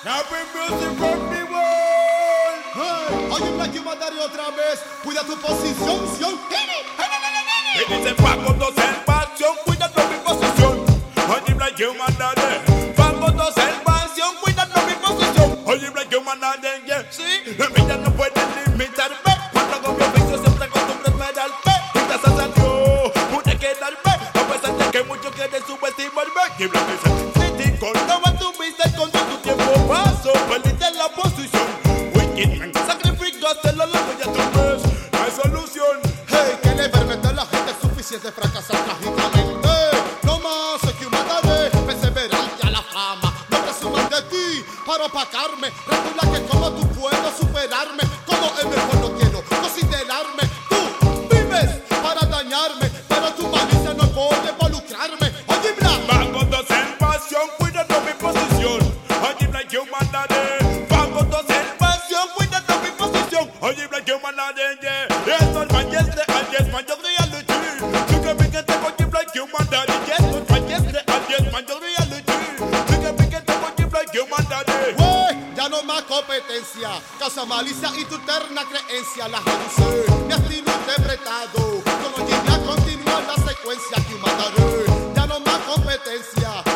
Happy music from the world. Hey, oye, Black y Matari otra vez. Cuida tu posición, Sion. Y dice Paco dos salvación, cuidando mi posición. Oye, Black y Matari. Paco dos salvación, cuidando mi posición. Oye, Black y Matari, yeah. Sí, la vida no puede limitarme. Cuando hago mi oficio siempre acostumbro esperarme. Gracias a Dios pude quedarme, a pesar de que muchos quieren subestimarme. Y Black dice, cuando mantuviste con tu tiempo paso, perdiste la posición. Wicked man, sacrificaste la loco y a tu vez no hay solución. Hey, que le permite a la gente suficiente fracasar trágicamente. No más que un mataré, perseverante a la fama. No presuman de ti para opacarme. Recula que como tú puedo superarme. Como el mejor no quiero considerarme. Tú vives para dañarme, pero tu malicia no puede involucrarme. Oye, Black, Pago dos en pasión, cuidando mi posición. Oye, Black you manade. Pago dos en pasión, cuidando mi posición. Oye, Black you manade, yeah. Yes, not my yesterday, and yes, my reality. You can begin to go to Black you manade. Yes, not my yesterday, and yes, my reality. You can begin to go to Black you manade. wey, ya no más competencia. Causa malicia y tu terna creencia. La reduce, mi estilo interpretado. Con Oye Black continúa la secuencia que mataré. Ya no más competencia.